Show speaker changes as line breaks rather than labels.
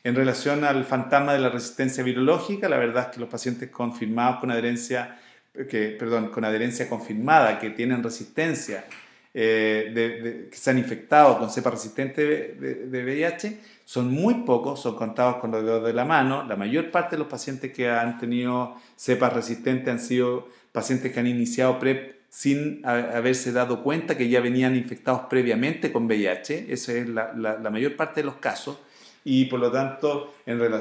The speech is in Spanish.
En relación al fantasma de la resistencia virológica, la verdad es que los pacientes confirmados con adherencia, con adherencia confirmada, que tienen resistencia, que se han infectado con cepa resistente de VIH, son muy pocos, son contados con los dedos de la mano. La mayor parte de los pacientes que han tenido cepas resistentes han sido pacientes que han iniciado PrEP sin haberse dado cuenta que ya venían infectados previamente con VIH. Esa es la mayor parte de los casos. Y por lo tanto, en relación